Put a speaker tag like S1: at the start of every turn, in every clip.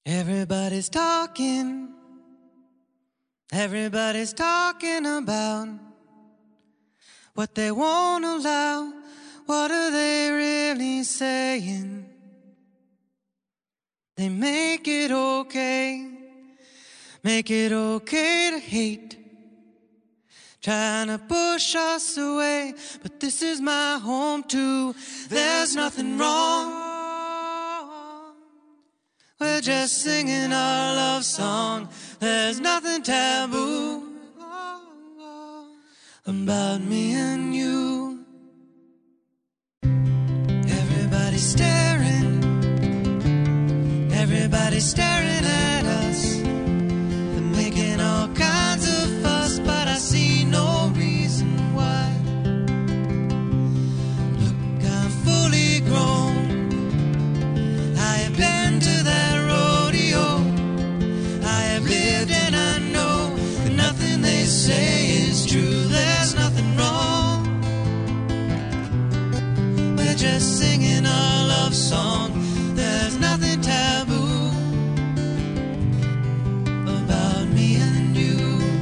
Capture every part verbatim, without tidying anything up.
S1: Everybody's talking, everybody's talking about what they won't allow. What are they really saying? They make it okay, make it okay to hate, trying to push us away, but this is my home too. There's nothing wrong, we're just singing our love song. There's nothing taboo about me and you. Everybody's staring, everybody's staring at us. They're making all kinds of fuss, but I see no reason why. Look, I'm fully grown, I have been to that rodeo, I have lived and I know that nothing they say is true. There's nothing wrong, we're just singing our love song. There's nothing taboo about me and you.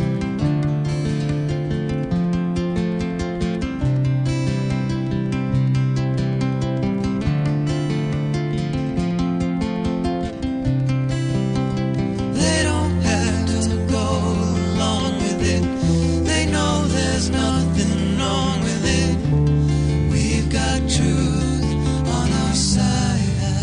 S1: They don't have to go along with it, they know there's nothing wrong with it. We've got truth on our side.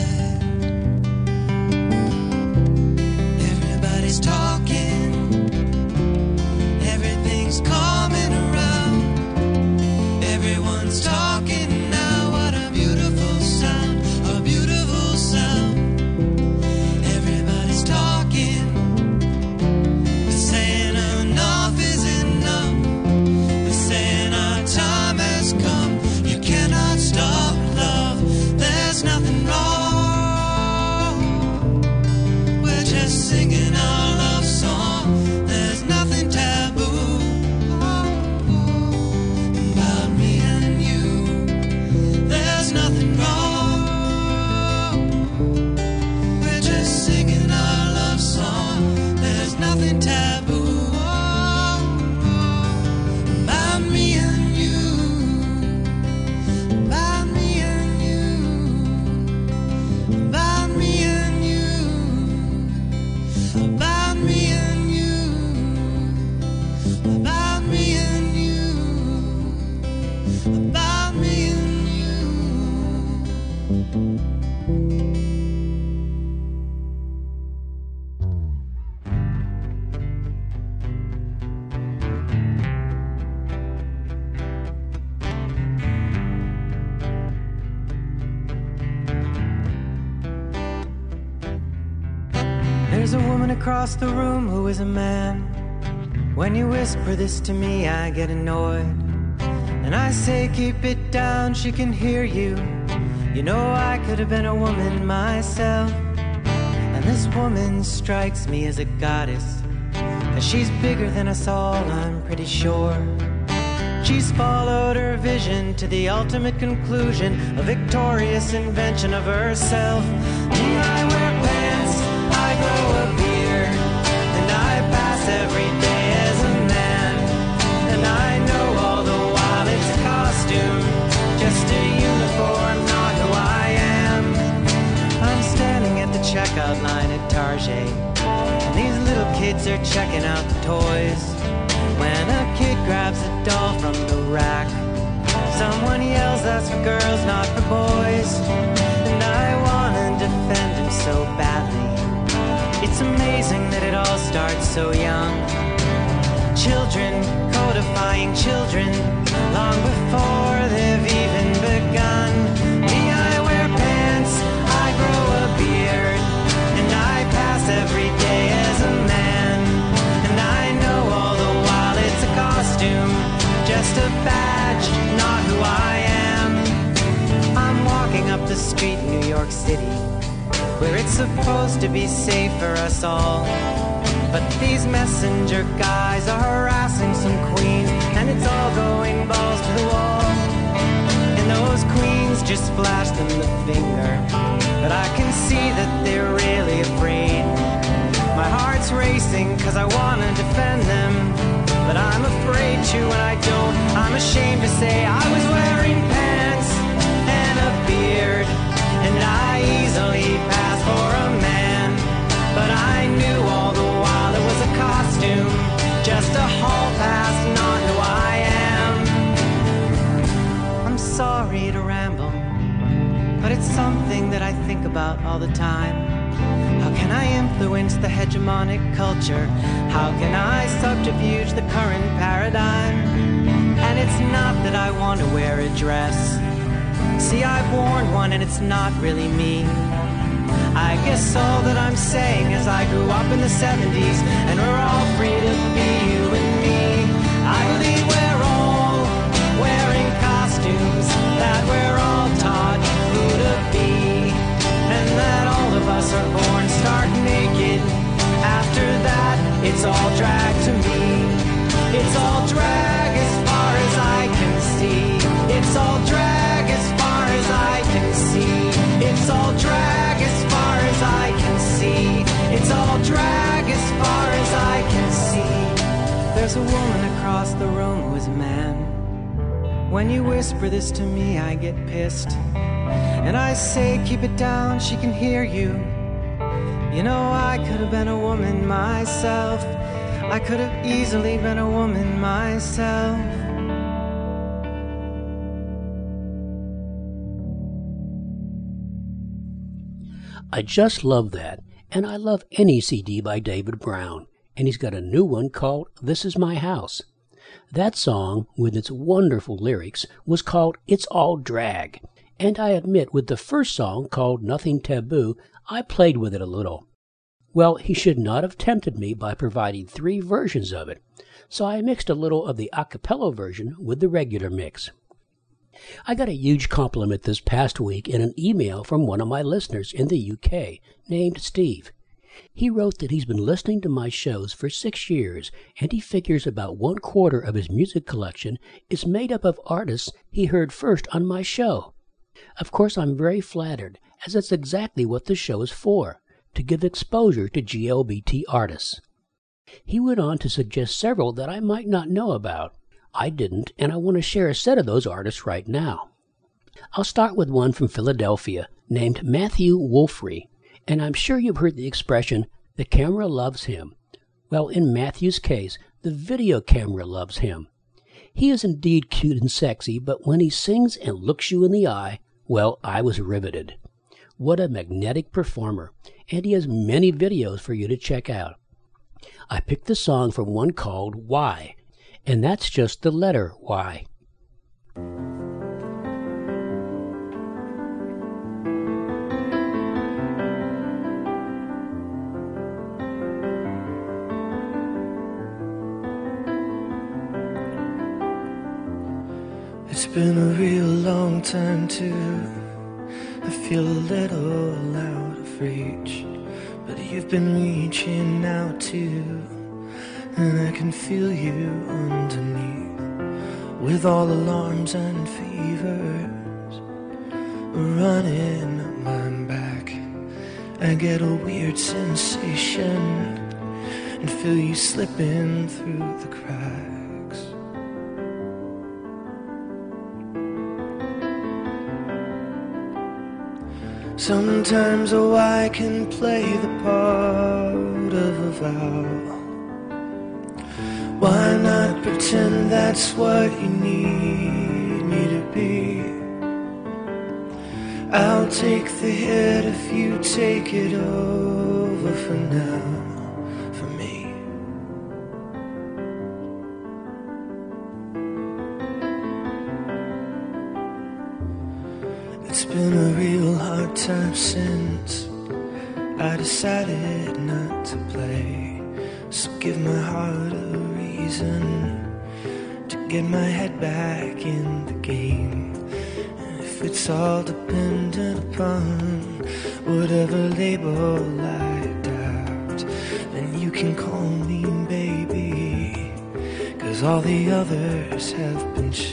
S1: Everybody's talking, everything's coming around, everyone's talking now. What a beautiful sound, a beautiful sound. Everybody's talking, they're saying enough is enough, they're saying our time has come. You cannot stop love, there's nothing wrong, we're just singing our love song. There's nothing taboo about me and you. There's nothing wrong, we're just singing our love song. There's nothing taboo about me and you, about me and you, about me and you, about me and you, about me and you, about me and you. There's a woman across the room who is a man. When you whisper this to me, I get annoyed. And I say, keep it down, she can hear you. You know I could have been a woman myself. And this woman strikes me as a goddess, 'cause she's bigger than us all, I'm pretty sure. She's followed her vision to the ultimate conclusion, a victorious invention of herself. Me, I wear pants, I grow a beard, and I pass every day as a man. And I know all the while it's a costume, just a uniform, not who I am. I'm standing at the checkout line at Target, and these little kids are checking out the toys. When a kid grabs a doll from the rack, someone yells, that's for girls, not for boys. And I wanna defend him so badly. It's amazing that it all starts so young. Children codifying children long before they've even begun. Me, I wear pants, I grow a beard, and I pass every day as a man. And I know all the while it's a costume, just a badge, not who I am. I'm walking up the street in New York City, where it's supposed to be safe for us all. But these messenger guys are harassing some queens, and it's all going balls to the wall. And those queens just flash them the finger, but I can see that they're really afraid. cause I wanna defend them, but I'm afraid to and I don't. I'm ashamed to say I was wearing pants and a beard, and I easily passed for a man, but I knew all the while it was a costume, just a hall pass, not who I am. I'm sorry to ramble, but it's something that I think about all the time. How can I influence the hegemonic culture? How can I subterfuge the current paradigm? And it's not that I want to wear a dress. See, I've worn one and it's not really me. I guess all that I'm saying is I grew up in the seventies, and we're all free to be you and me. I believe we're all wearing costumes, that we're all taught who to be, and that all of us are born stark naked. After that, it's all drag to me. It's all drag as far as I can see. It's all drag as far as I can see. It's all drag as far as I can see. It's all drag as far as I can see. There's a woman across the room who is a man. When you whisper this to me, I get pissed, and I say, keep it down, she can hear you. You know, I could have been a woman myself. I could have easily been a woman myself.
S2: I just love that, and I love any C D by David Brown, and he's got a new one called This Is My House. That song, with its wonderful lyrics, was called It's All Drag, and I admit with the first song called Nothing Taboo, I played with it a little. Well, he should not have tempted me by providing three versions of it, so I mixed a little of the a cappella version with the regular mix. I got a huge compliment this past week in an email from one of my listeners in the U K, named Steve. He wrote that he's been listening to my shows for six years, and he figures about one quarter of his music collection is made up of artists he heard first on my show. Of course, I'm very flattered, as that's exactly what the show is for, to give exposure to G L B T artists. He went on to suggest several that I might not know about. I didn't, and I want to share a set of those artists right now. I'll start with one from Philadelphia named Matthew Wolfrey, and I'm sure you've heard the expression, the camera loves him. Well, in Matthew's case, the video camera loves him. He is indeed cute and sexy, but when he sings and looks you in the eye, well, I was riveted. What a magnetic performer, and he has many videos for you to check out. I picked the song from one called Why, and that's just the letter Y.
S1: It's been a real long time too. I feel a little out of reach, but you've been reaching out too, and I can feel you underneath. With all alarms and fevers running up my back, I get a weird sensation and feel you slipping through the cracks. Sometimes a why can play the part of a vow. Why not pretend that's what you need me to be? I'll take the hit if you take it over for now, for me. It's been a real hard time since I decided not to play. So give my heart a reason to get my head back in the game. And if it's all dependent upon whatever label I adopt, then you can call me baby, 'cause all the others have been shoved.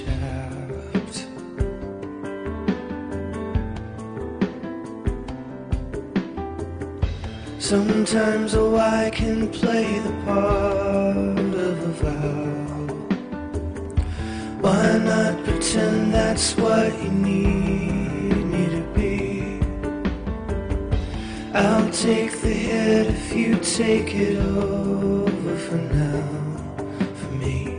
S1: Sometimes a why can play the part of a vow. Why not pretend that's what you need me to be? I'll take the hit if you take it over for now, for me.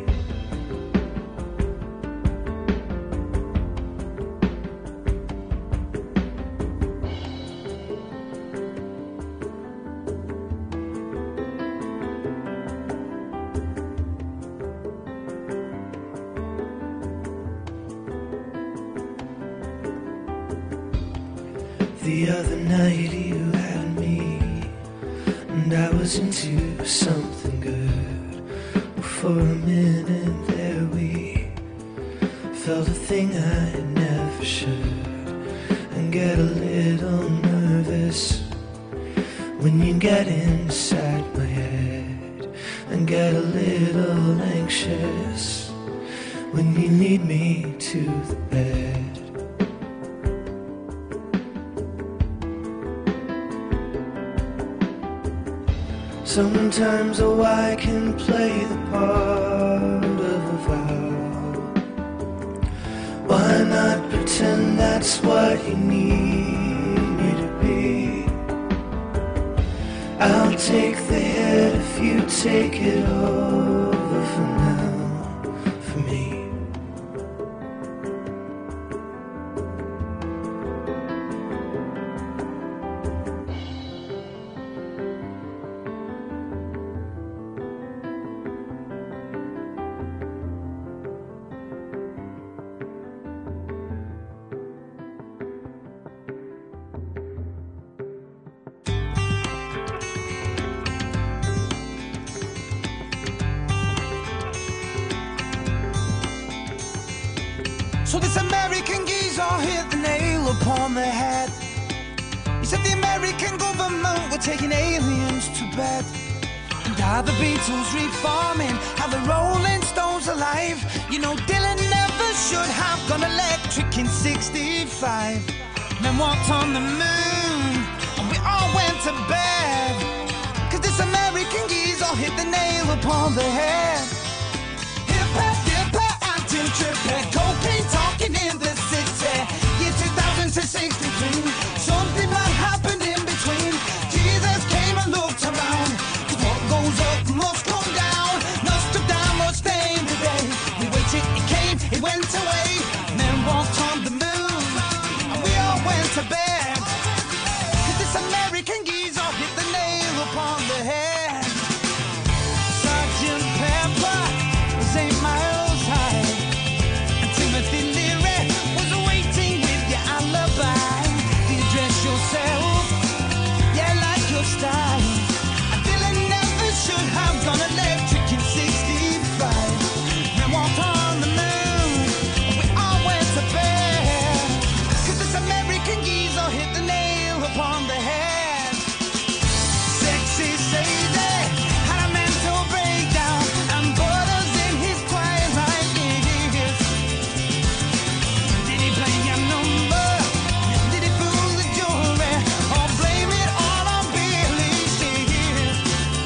S1: The other night you had me, and I was into something good. For a minute there we felt a thing I never should, and get a little nervous when you get inside my head, and get a little anxious when you lead me to the bed. Sometimes a why can play the part of a vow. Why not pretend that's what you need me to be? I'll take the hit if you take it over for now, for me.
S3: So this American geezer hit the nail upon the head. He said the American government were taking aliens to bed, and how the Beatles reforming, how the Rolling Stones alive. You know Dylan never should have gone electric in sixty-five. Men walked on the moon and we all went to bed, cause this American geezer hit the nail upon the head. Hip-hop, hip-hop, acting trippy, cocaine talking in the city. Year two thousand to sixty-three, something might happen in between. Jesus came and looked around, cause what goes up must come down. Nostradamus staying today. We waited, it came, it went away. Men walked on the moon and we all went to bed, cause this American geezer hit the nail upon the head. Sergeant Pepper was eight miles high, and Timothy Leary was waiting with your alibi. Do you dress yourself? Yeah, like your style. And Dylan never should have gone electric in sixty-five. Men walked on the moon and we all went to bed, cause this American geezer hit the nail upon the head. Sexy Sadie had a mental breakdown, and Butters in his twilight years. Did he play your number? Did he fool the jury? Or blame it all on Billy Shears?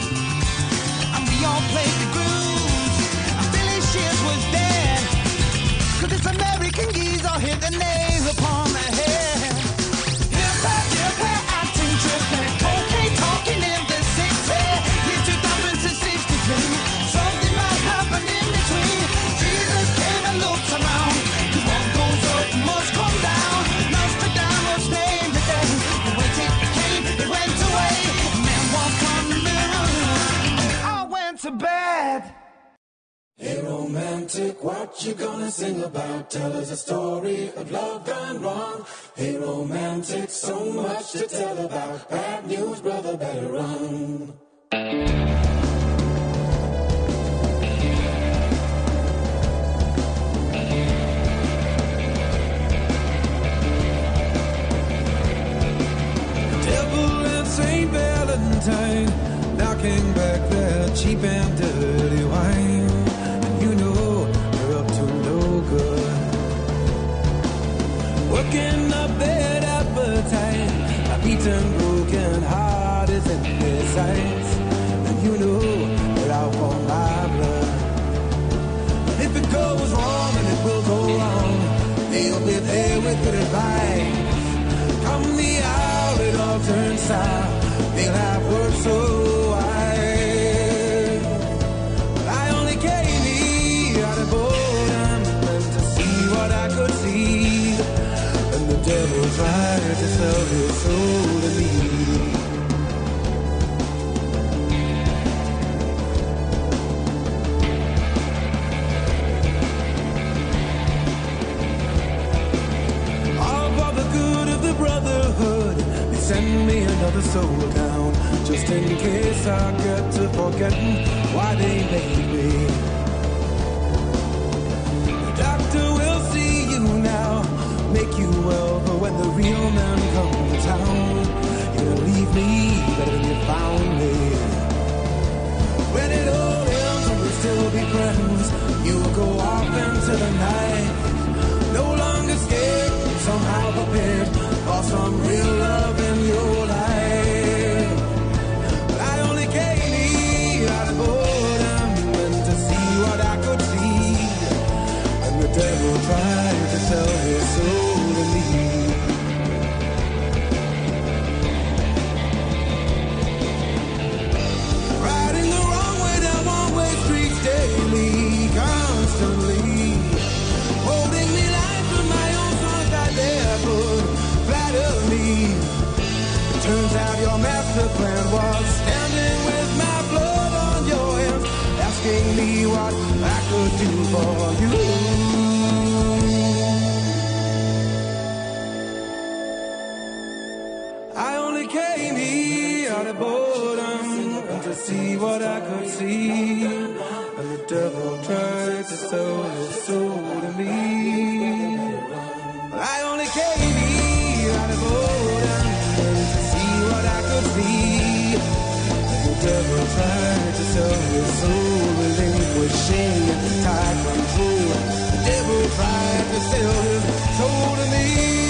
S3: And we all played the grooves, and Billy Shears was dead, cause this American geezer hit the nail upon the head. Hip-hop, hip-hop, acting trippy, cocaine talking in the city. Year two thousand to sixty-three, something might happen in between. Jesus came and looked around, cause what goes up must come down. Nostradamus named the day. We waited, it came, it went away. Men walked on the moon and we all went to bed.
S4: Hey romantic, what you gonna sing about? Tell us a story of love gone wrong. Hey romantic, so much to tell about. Bad news, brother, better run.
S5: Devil and Saint Valentine knocking back that cheap and dirty wine, and you know they're up to no good. Working up that appetite, a beaten, broken hearted is in their sights, and you know that I'll fall my blood. If it goes wrong, and it will go wrong, they'll be there with good advice. Come the hour it all turns sour, they'll have words so wise. But I only came here out of boredom and to see what I could see, and the devil tried to sell his soul to me. Brotherhood, they send me another soul down, just in case I get to forgetting why they made me. The doctor will see you now, make you well, but when the real man comes to town, you're gonna leave me better than you found me. When it all ends and we'll still be friends, you'll go off into the night, no longer scared, somehow prepared for some real love in your life. But I only came here out of boredom and to see what I could see, and the devil tried to sell his soul to me. Riding the wrong way down one-way streets daily, constantly, holding me life with my own songs that there could flatter me. Turns out your master plan was standing with my blood on your hands, asking me what I could do for you. I only came here out of boredom to see what I could see, and the devil tried to sell his soul to me. I only came here out of boredom to see what I could see, and the devil tried to sell his soul, relinquishing tight control. The devil tried to sell his soul to me.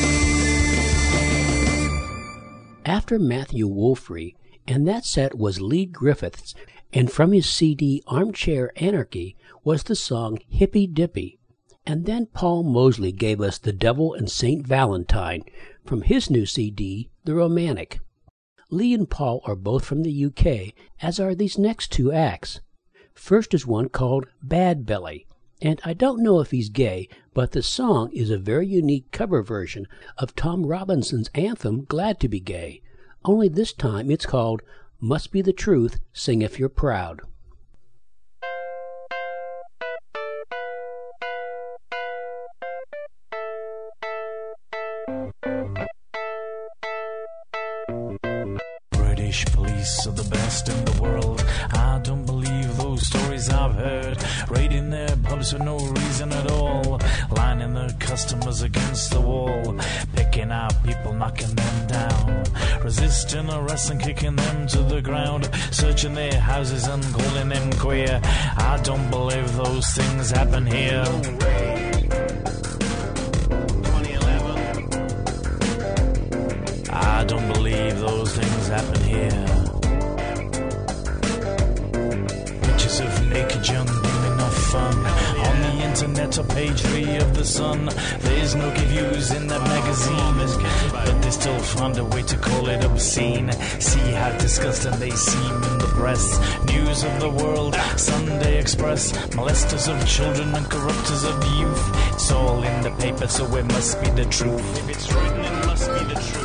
S2: After Matthew Wolfrey, and that set was Lee Griffiths, and from his C D Armchair Anarchy was the song Hippy Dippy. And then Paul Mosley gave us The Devil and Saint Valentine from his new C D, The Romantic. Lee and Paul are both from the U K, as are these next two acts. First is one called Bad Belly, and I don't know if he's gay, but the song is a very unique cover version of Tom Robinson's anthem, Glad to be Gay, only this time it's called Must Be the Truth, Sing If You're Proud.
S6: British police are the best in the world. I don't believe those stories I've heard. Raiding their pubs for no reason at all, lining their customers against the wall, picking out people, knocking them down, resisting arrest and kicking them to the ground, searching their houses and calling them queer. I don't believe those things happen here. I don't believe those things happen here. Pictures of naked young women are fun on the internet or page three of the Sun. There's no gay views in that magazine, but they still find a way to call it obscene. See how disgusting they seem in the press. News of the world, Sunday Express, molesters of children and corrupters of youth. It's all in the paper, so it must be the truth. If it's written, it must be the truth.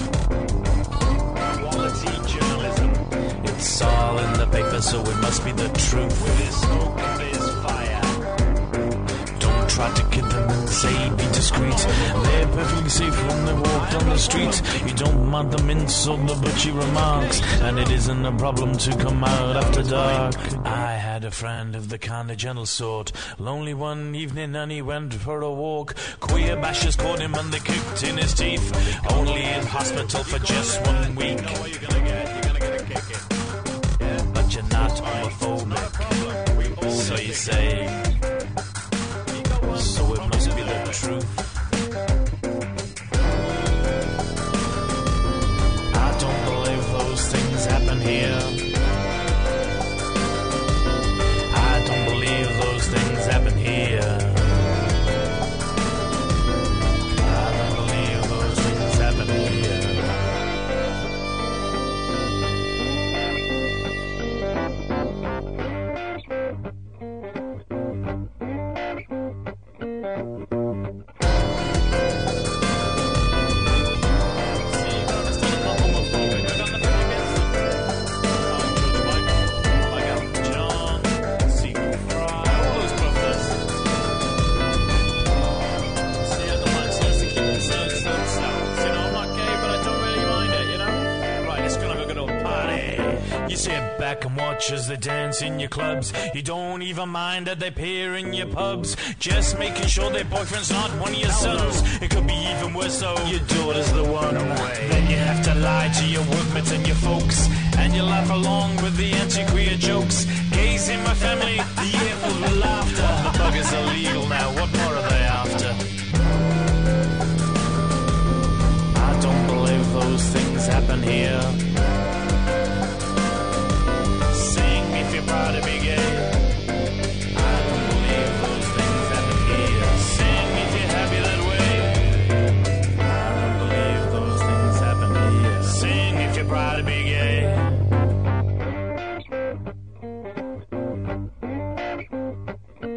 S6: It's all in the paper, so it must be the truth. There's smoke and there's fire. Don't try to kid them and say be discreet. They're perfectly safe when they walk down the street. You don't mind the mints or the butchy remarks, and it isn't a problem to come out after dark. I had a friend of the kind of gentle sort, lonely one evening and he went for a walk. Queer bashers caught him and they kicked in his teeth. Only in hospital for just one week. You know what you're gonna get, you're gonna get a kicking. But you're not homophobic, so you say. So it must be the truth. I don't believe those things happen. I don't believe those things happen here. I don't believe those things happen here. And watch as they dance in your clubs. You don't even mind that they peer in your pubs, just making sure their boyfriend's not one of your sons. It could be even worse though, your daughter's the one. Then you have to lie to your workmates and your folks, and you laugh along with the anti-queer jokes. Gays in my family, the year filled with laughter. The bugger's illegal now, what more are they after? I don't believe those things happen here. Proud to be gay. I don't believe those things happen here. Sing if you're happy that way. I don't believe those things happen here. Sing if you're proud to be gay.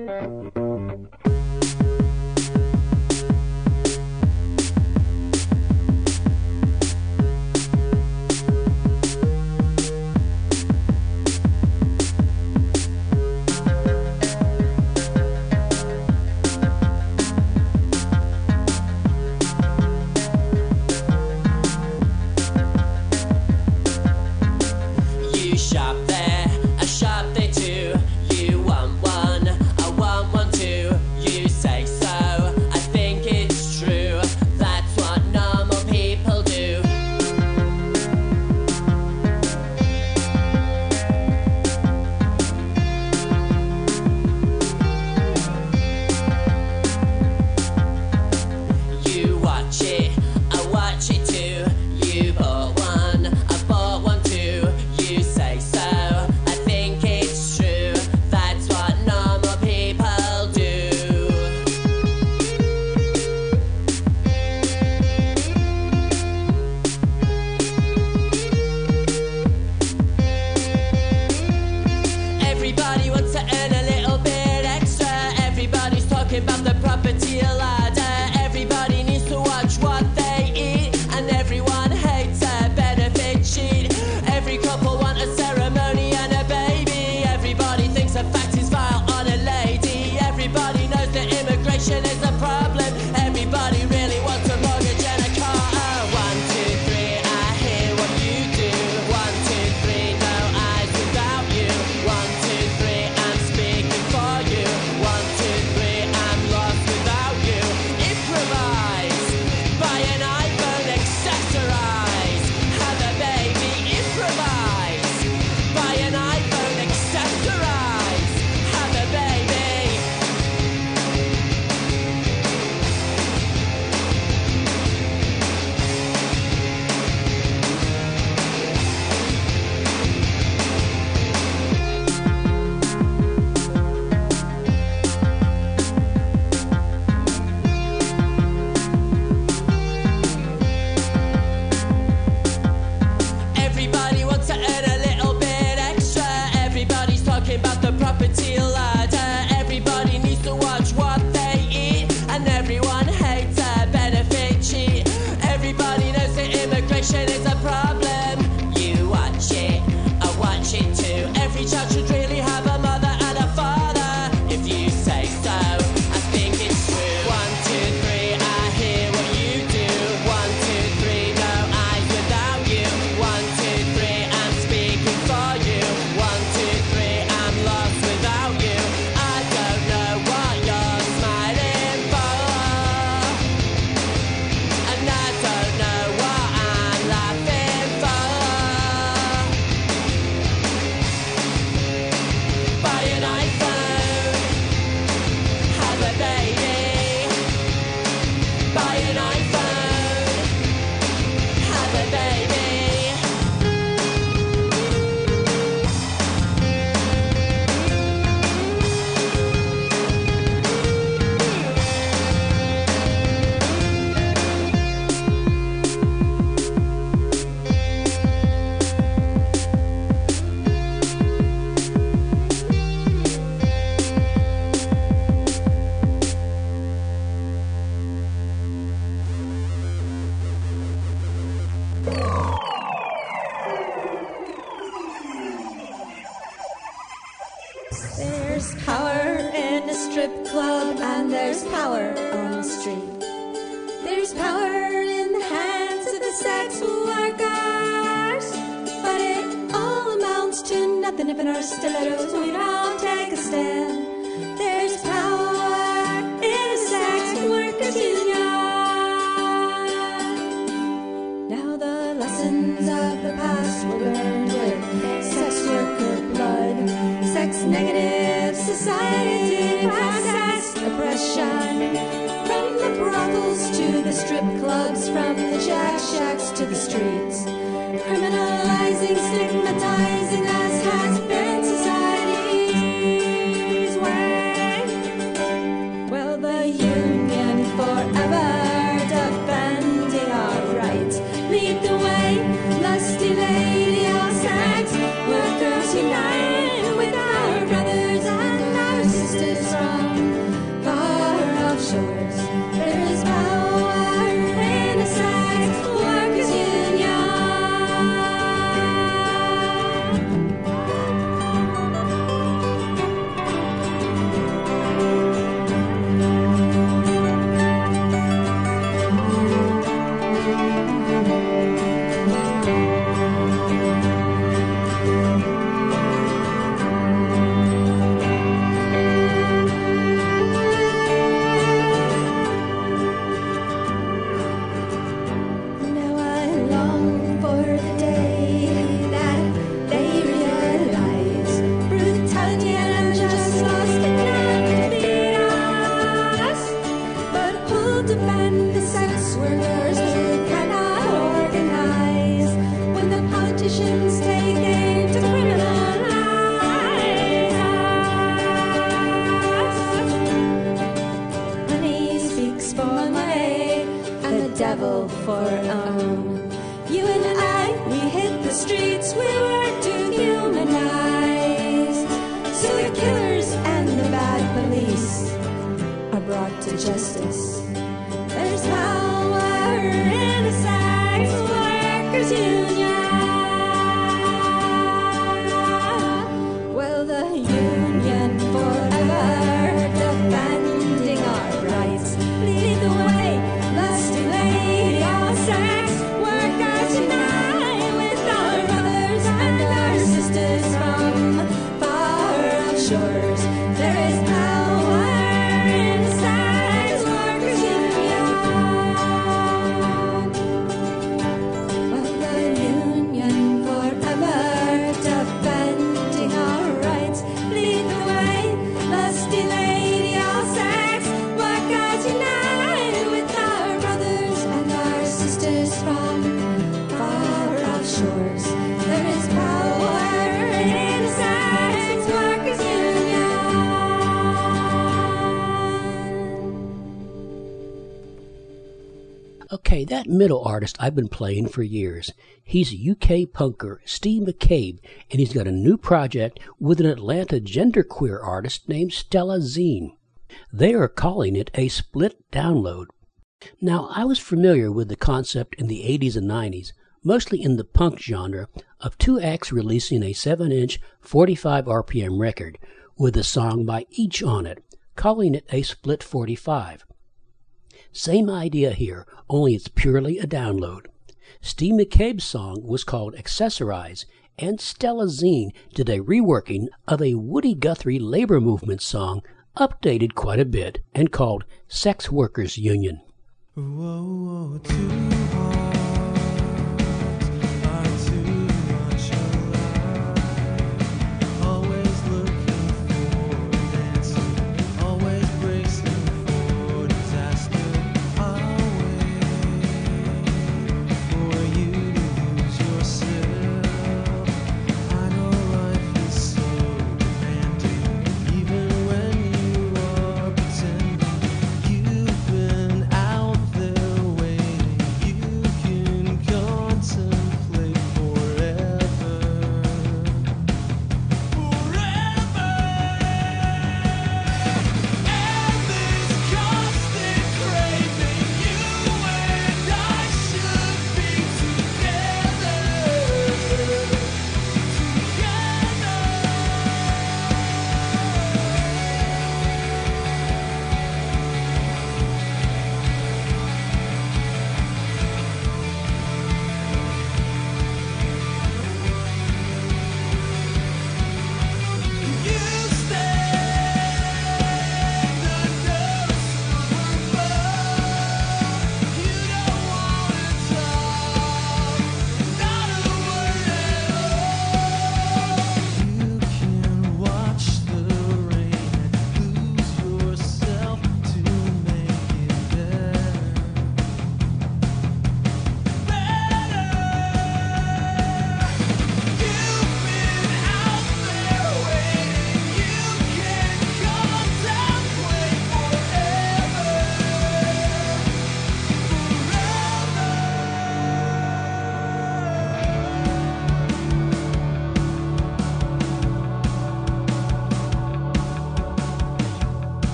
S7: There's power in a strip club and there's power on the street. There's power in the hands of the sex workers, but it all amounts to nothing if in our stilettos we don't take a stand. There's power in a sex workers union. Now the lessons of the past were learned with sex worker blood. Sex negative society processed oppression. From the brothels to the strip clubs, from the jack shacks to the streets. Criminalizing, stigmatizing us has been society's way. Well, the union forever defending our rights. Lead the way, lusty lady, all sex workers unite with our brothers and our sisters from far off shores. There is power in a sex workers union. Now I long for the day that they realize brutality and unjust laws cannot defeat us. But who'll defend the sex workers who cannot organize when the politicians take aim to criminalize us? Money speaks for money, and the devil for own. You and I, we hit the streets, we were dehumanized. So the killers and the bad police are brought to justice. There's power in a sex workers union. Well, the union forever defending our rights. Lead the way, lusty lady, all sex workers unite with our brothers and our sisters from far off shores. There is power in the sex workers union. Well, the union forever defending our rights. Lead the way, lusty lady, all sex workers unite with our brothers and our sisters from far off shores. There is power in a sex workers union.
S2: Okay, that middle artist I've been playing for years. He's a U K punker, Steve McCabe, and he's got a new project with an Atlanta genderqueer artist named Stella Zine. They are calling it a split download. Now, I was familiar with the concept in the eighties and nineties, mostly in the punk genre, of two acts releasing a seven inch, forty-five R P M record with a song by each on it, calling it a split forty-five. Same idea here, only it's purely a download. Steve McCabe's song was called Accessorize, and Stella Zine did a reworking of a Woody Guthrie labor movement song, updated quite a bit, and called Sex Workers Union.
S5: Whoa, two hearts are too much alike. Always looking for an answer, always bracing for disaster. I'll wait for you to lose yourself. I know life is so demanding, even when you are pretending. You've been out there waiting. You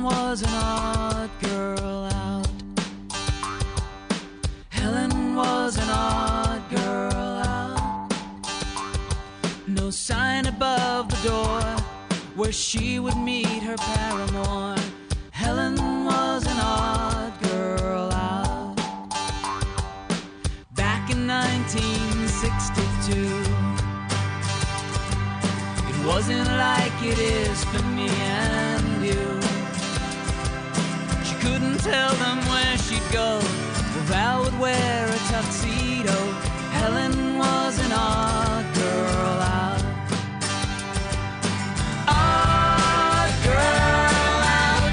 S3: was an odd girl out. Helen was an odd girl out. No sign above the door where she would meet her paramour. Helen was an odd girl out. Back in nineteen sixty-two, it wasn't like it is for me and you. She couldn't tell them where she'd go. Well, Val would wear a tuxedo. Helen was an odd girl out. Odd girl out.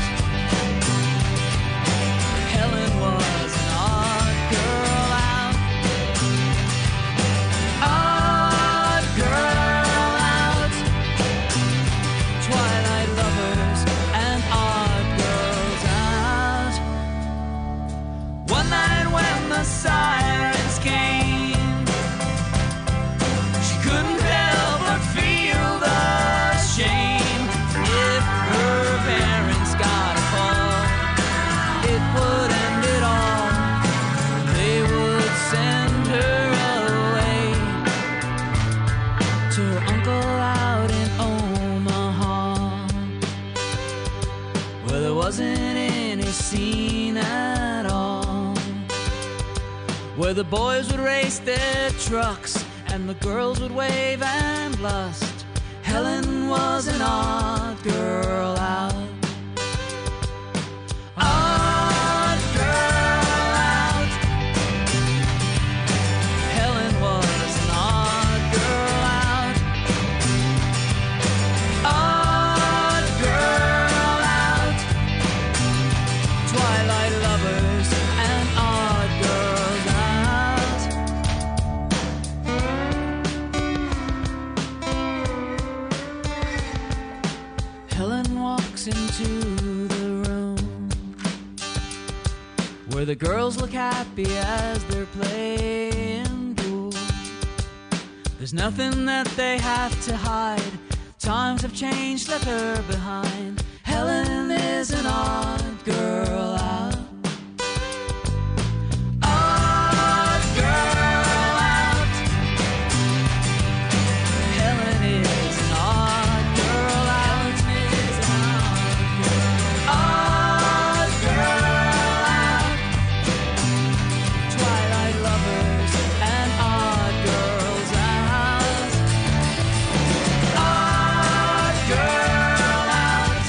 S3: Helen was an odd girl out. Odd girl out. Twilight lovers and odd girls out. One night when the sirens came, she couldn't help but feel the shame. If her parents got a call, it would end it all. They would send her away to her uncle out in Omaha, where there wasn't any scene at all, where the boys would race their trucks and the girls would wave and lust. Helen was an odd girl out. Odd girl out. Helen was an odd girl out. Odd girl out. Twilight lovers and odd girls out. Helen walks into the room where the girls look happy as they're playing pool. There's nothing that they have to hide. Times have changed, left her behind. Helen is an odd girl out. Odd girl out. Helen is an odd girl out. Odd girl out. Twilight lovers and odd girls out. Odd girl out.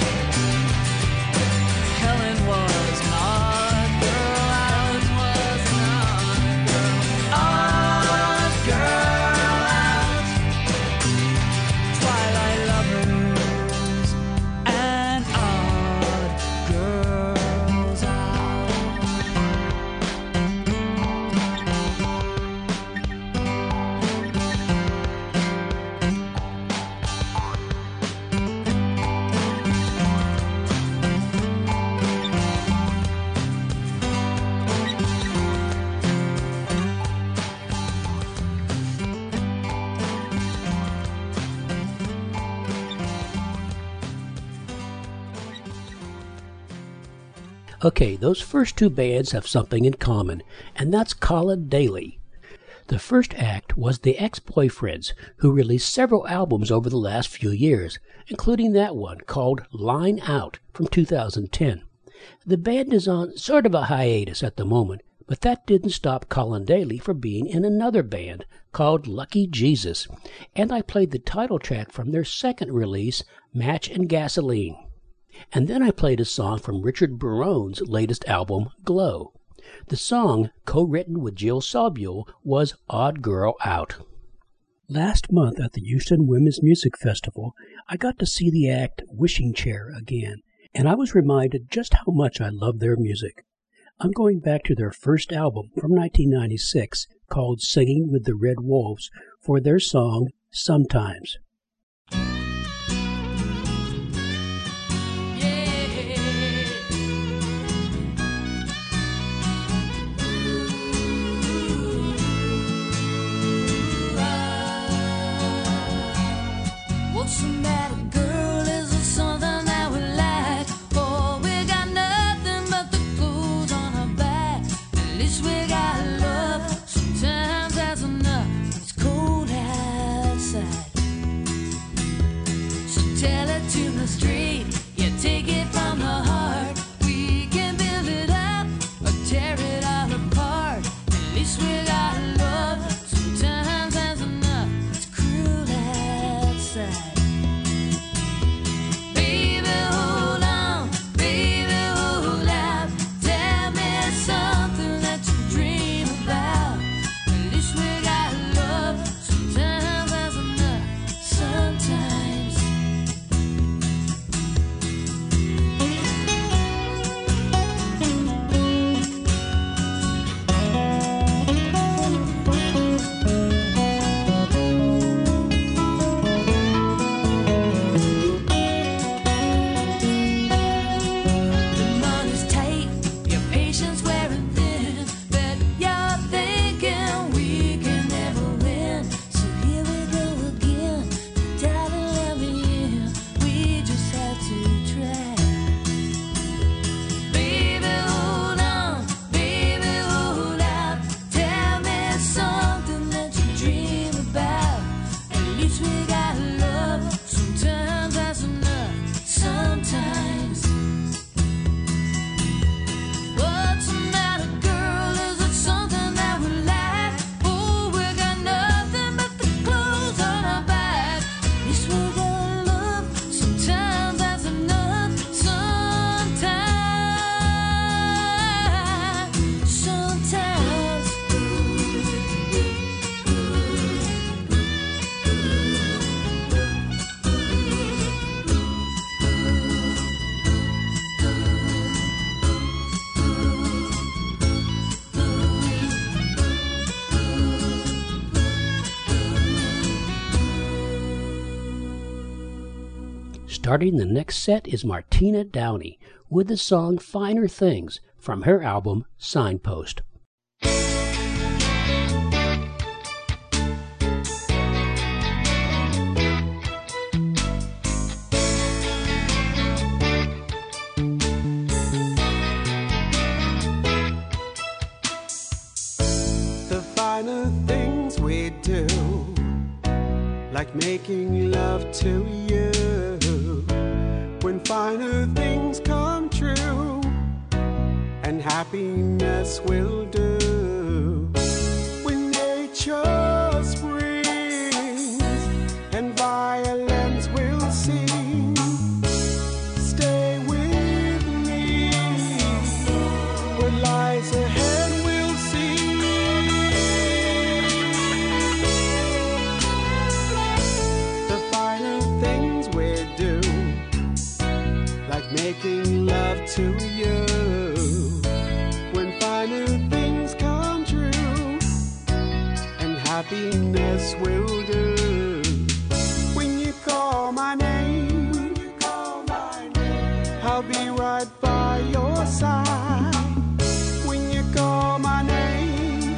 S3: Helen was an odd girl out. Was an odd girl. Odd girl out. Twilight lovers and odd girls out.
S2: Okay, those first two bands have something in common, and that's Colin Daly. The first act was the Ex-Boyfriends, who released several albums over the last few years, including that one called Line Out from two thousand ten. The band is on sort of a hiatus at the moment, but that didn't stop Colin Daly from being in another band called Lucky Jesus, and I played the title track from their second release, Match and Gasoline. And then I played a song from Richard Barone's latest album, Glow. The song, co-written with Jill Sobule, was Odd Girl Out. Last month at the Houston Women's Music Festival, I got to see the act Wishing Chair again, and I was reminded just how much I love their music. I'm going back to their first album from nineteen ninety-six called Singing with the Red Wolves for their song Sometimes.
S8: What's the matter, girl? Is it something that we like? For
S2: Starting the next set is Martina Downey with the song Finer Things from her album Signpost.
S8: Finer things we do, like making love to you. When finer things come true, and happiness will do. When nature springs, and violence will sing. Stay with me, what lies ahead we'll see. Making love to you. When finer things come true, and happiness will do. When you call my name, I'll be right by your side. When you call my name,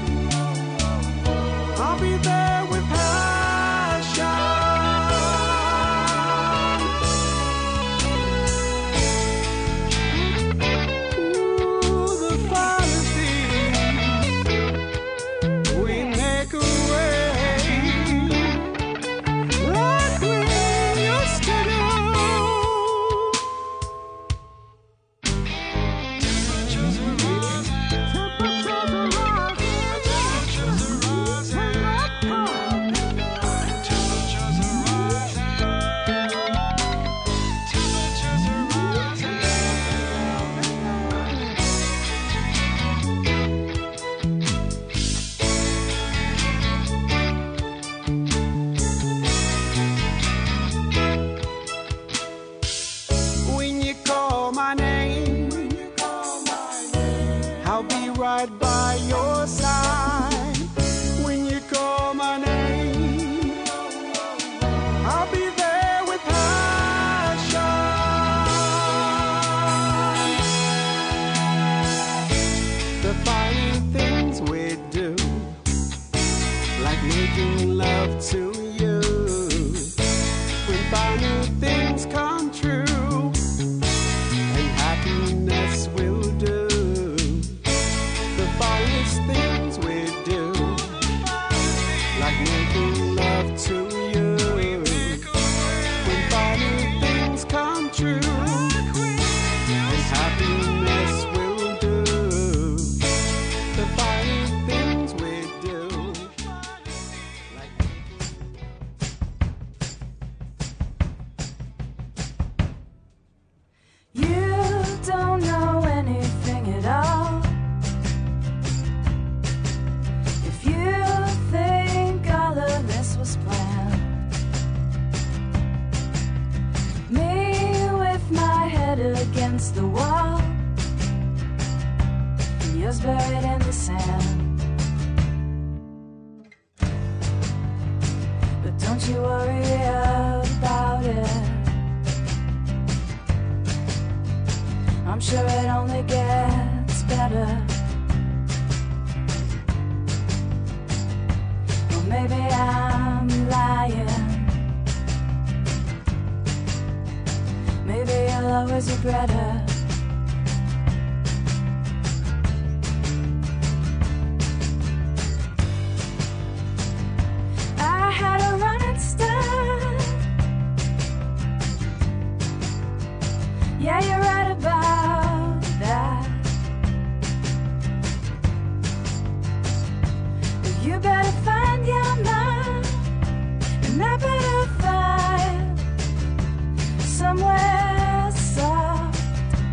S8: I'll be there with passion.
S7: Somewhere soft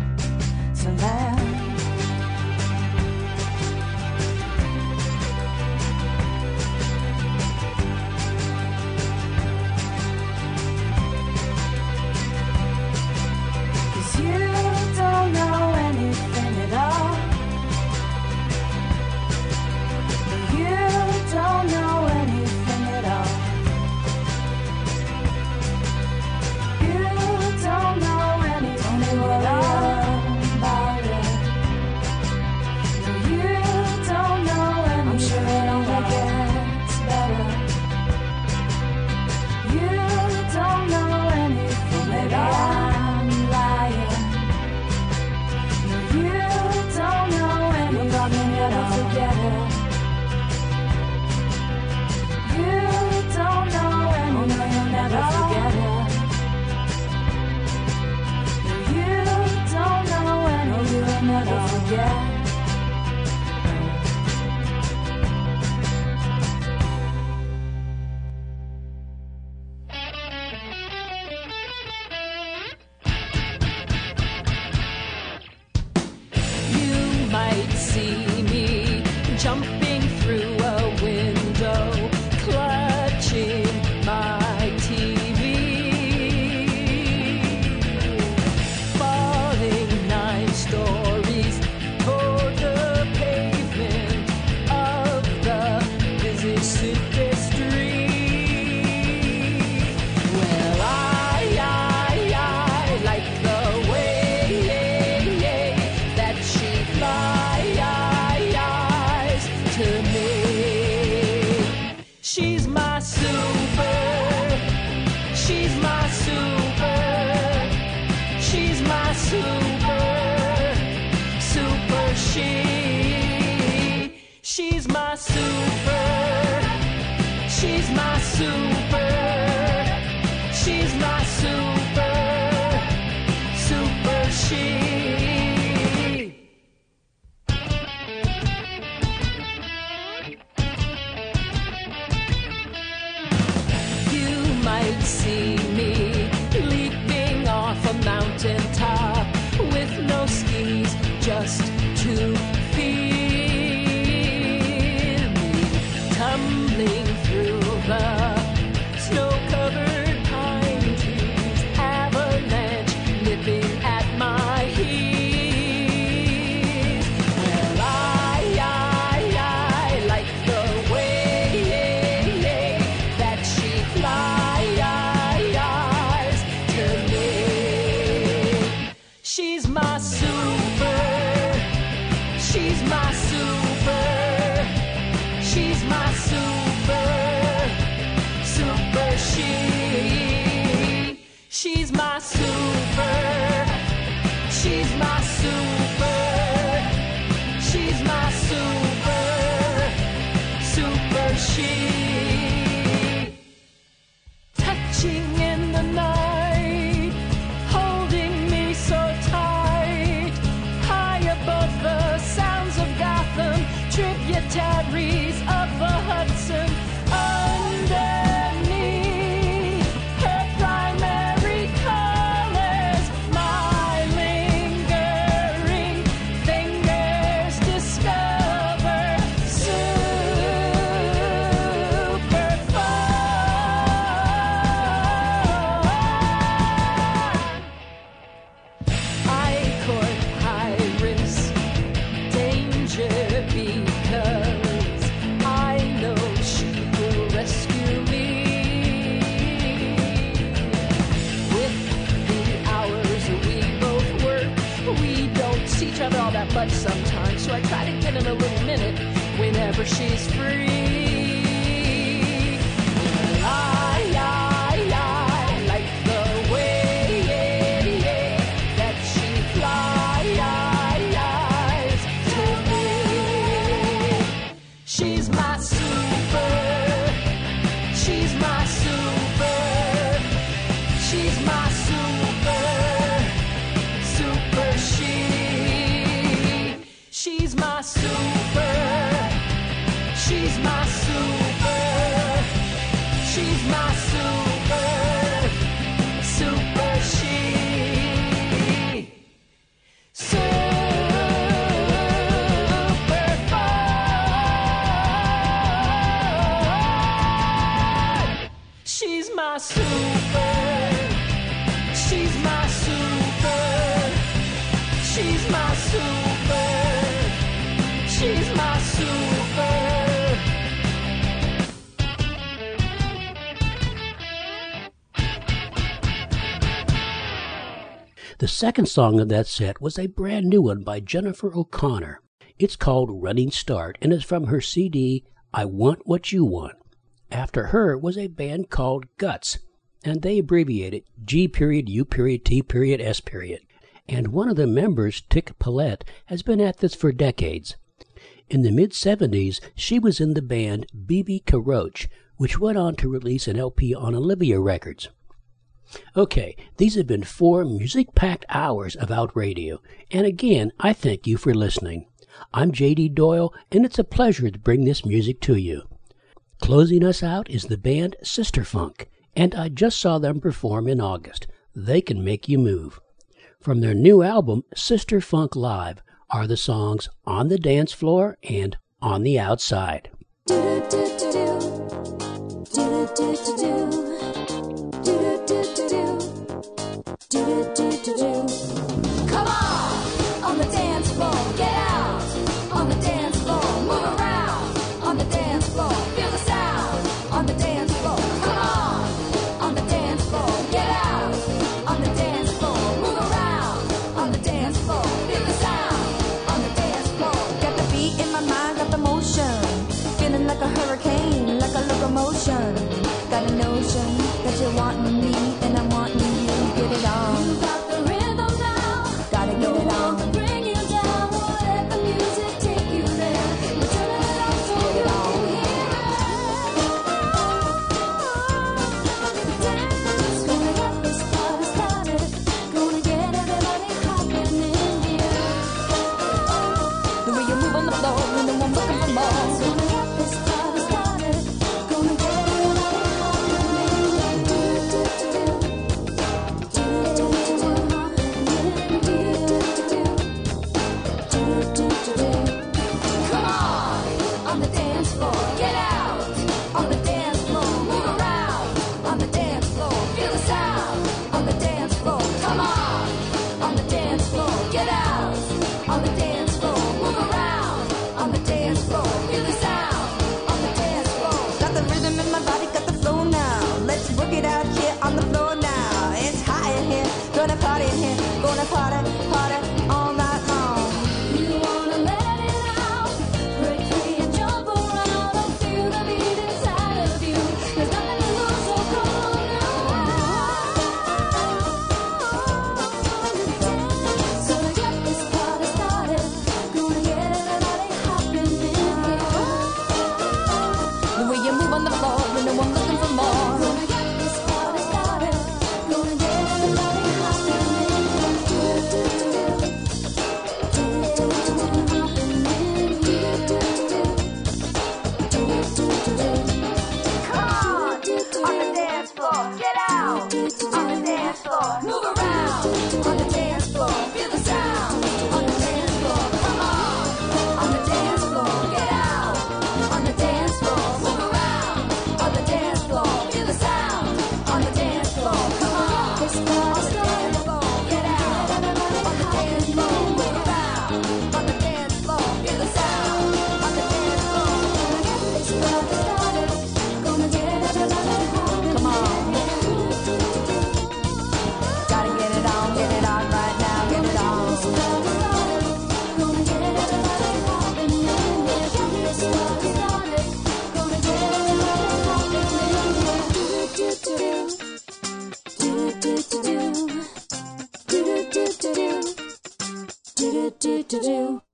S7: never forget. You might see me jumping through a window, clutching my T V, falling nine stories toward the pavement of the busy city street. Well, I, I, I like the way that she flies to me. She's my super, she's my super, she's my super, super she. She's my super, she's my super, she's my super, super she. You might see me leaping off a mountaintop with no skis, just to feel me tumbling through the snow-covered pine trees, avalanche nipping at my heels. Well, I, I, I like the way that she flies to me. She's my super, she's my super, she's my super, super she. She's my super, she's my super, she's my super, super she. Touching in the night, holding me so tight, high above the sounds of Gotham, tributaries of the Hudson, underneath her primary colors, my lingering fingers discover super fun. I court high risk danger because I know she will rescue me. With the hours we both work, we don't see each other all that much sometimes, so I try to get in a little minute whenever she's free. Well, I, I, I like the way that she flies to me. She's my super, she's my super, she's my super, super she. She's my super, she's my super, she's my super, super she. Super fun. She's my super, she's my super, she's my super, she's my super.
S2: The second song of that set was a brand new one by Jennifer O'Connor. It's called Running Start and is from her C D, I Want What You Want. After her was a band called Guts, and they abbreviated G period, U period, T period, S period. And one of the members, Tick Paulette, has been at this for decades. In the mid-seventies, she was in the band B B Caroche, which went on to release an L P on Olivia Records. Okay, these have been four music-packed hours of Out Radio, and again, I thank you for listening. I'm J D Doyle, and it's a pleasure to bring this music to you. Closing us out is the band Sister Funk, and I just saw them perform in August. They can make you move. From their new album, Sister Funk Live, are the songs On the Dance Floor and On the Outside.
S7: Come on, on the dance floor, get out. On the dance floor, move around. On the dance floor, feel the sound. On the dance floor, come on. On the dance floor, get out. On the dance floor, move around. On the dance floor, feel the sound. On the dance floor,
S9: got the beat in my mind, got the motion. Feeling like a hurricane, like a locomotion. Got a notion that you're wanting me and I'm wanting you. Get it on.
S7: you got the rhythm now.
S9: Gotta get it on.
S7: To bring you down, won't let the music take you there. We're turning it up so
S9: Get it
S7: you
S9: on.
S7: can hear it. Dance, gonna get this party started. Gonna get everybody hopping in here.
S9: The way you move on the floor, you know I'm looking for more.
S7: Gonna get this party started. Gonna get everybody hopping in here. Come on, on the dance floor, get out. On the dance floor, move around. On the dance floor, feel the sound. On the dance floor, come on. On the dance floor, get out. On the dance floor, move around. On the dance floor, feel the sound. On the dance floor.
S9: Got the rhythm in my body, got the flow now. Let's work it out here on the floor now. It's hot in here, gonna party in here. Gonna party, party all night long.
S7: You wanna let it out, break free and jump around and feel the beat inside of you. There's nothing to lose, so come on now. Gonna get this party started, gonna get everybody hopping in here.
S9: The way you move on the floor, you know I'm looking for more.
S7: Gonna get this party started, gonna get everybody hopping in here. Come on, on the dance floor, get out. On the dance floor, move around. On the dance floor, feel the sound. On the dance floor, come on. On the dance floor, get out. On the dance floor, move around. On the dance floor, feel the sound. On the dance floor, come on. This party started, get out. On the dance floor, move around. On the dance floor, feel the sound. On the dance floor, this party started, gonna get everybody hopping.
S9: Come on. Gotta get it on, get it on right now, get it on.
S7: This party started, gonna get everybody hopping in here. This party started, gonna get everybody hopping in here. Do do do do do do do do do do do do do.